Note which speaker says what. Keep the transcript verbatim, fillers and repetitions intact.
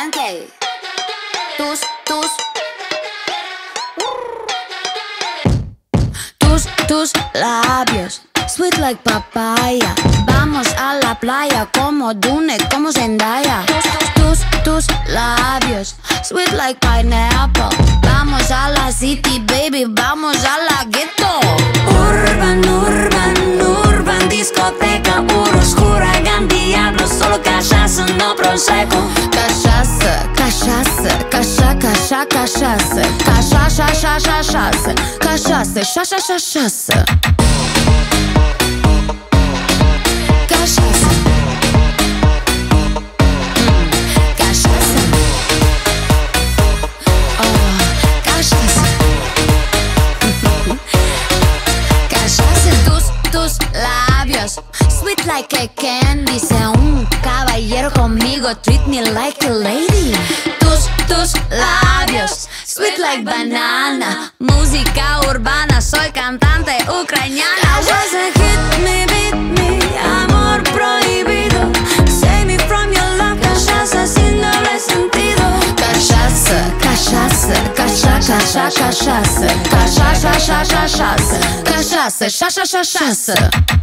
Speaker 1: caliente. Tus, tus Tus, tus labios, sweet like papaya. Vamos a la playa como Dune, como Zendaya. Tus, tus, tus labios, sweet like pineapple. Vamos a la city, baby, vamos a la ghetto. Urban, urban, urban, discoteca, urus, huragan, diablo, solo cachaça, no prosecco. Cachaça, cachaça, cachaça, cachaça, cachaça, cachaça, cachaça, cachaça, cachaça, cachaça. Cachaça. Cachaça. Oh, cachaça. Cachaça. Tus, tus labios, sweet like a candy. Sea un caballero conmigo, treat me like a lady. Tus, tus labios, sweet like banana. Música urbana, soy cantante ucraniana. Cachaça, hit me, beat me, amor prohibido. Save me from your love, cachaça sin doble sentido. Cachaça, cachaça, cachaça, cachaça, cachaça, cachaça, cachaça, cachaça, cachaça, cachaça.